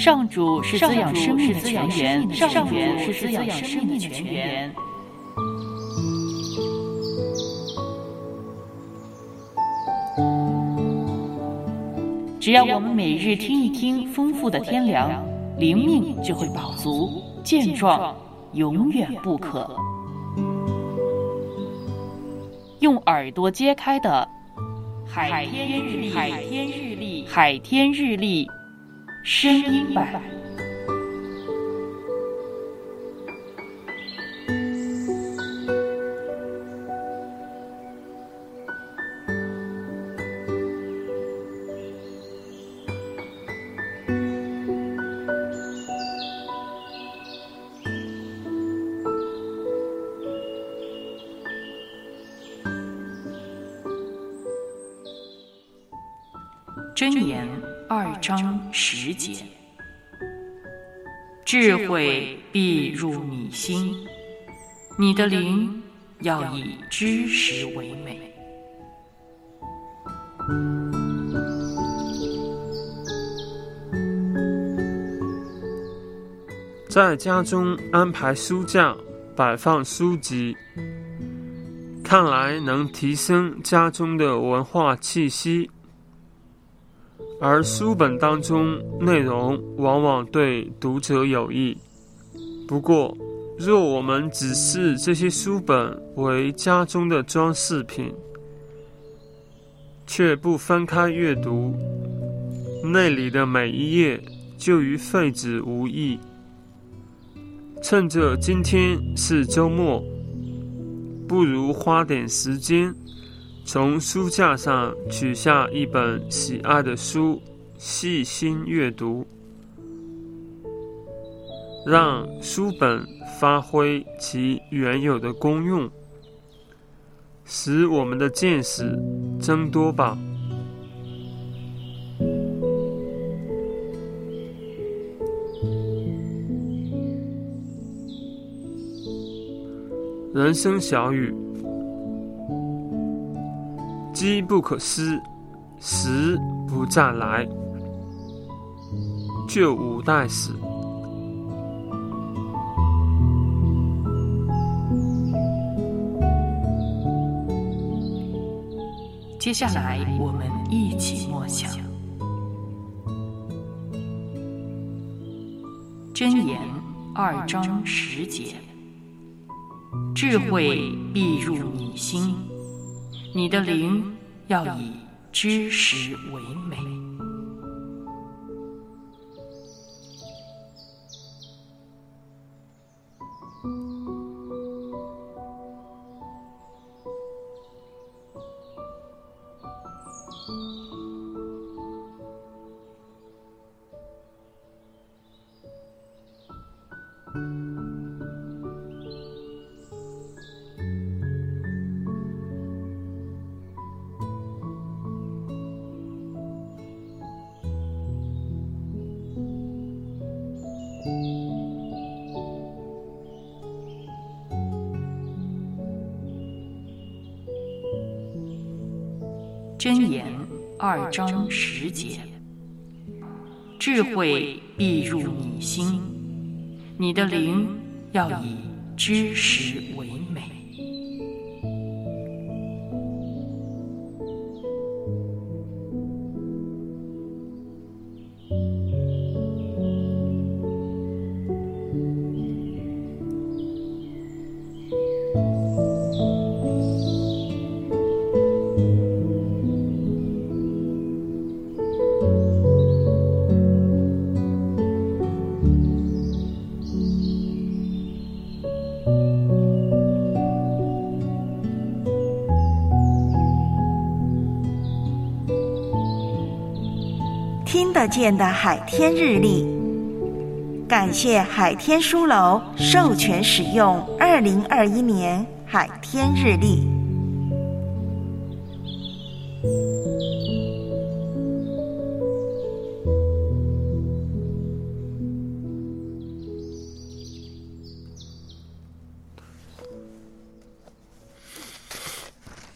上主是滋养生命的泉源，上主是滋养生命的泉源。只要我们每日听一听丰富的天粮，灵命就会饱足健壮，永远不渴。用耳朵揭开的海天日历声音版。箴言2章10节，智慧必入你心，你的灵要以知识为美。 在家中安排书架，摆放书籍，看来能提升家中的文化气息。而书本当中内容往往对读者有益。不过，若我们只视这些书本为家中的装饰品，却不分开阅读，内里的每一页就与废纸无异。趁着今天是周末，不如花点时间从书架上取下一本喜爱的书，细心阅读，让书本发挥其原有的功用，使我们的见识增多吧。人生小语：机不可失，时不再来，旧五代史。 接下来我们一起默想箴言2章10节，智慧必入你心，你的灵要以知识为美。箴言2章10节，智慧必入你心，你的灵要以知识为美。 听得见的海天日历，感谢海天书楼授权使用2021年海天日历。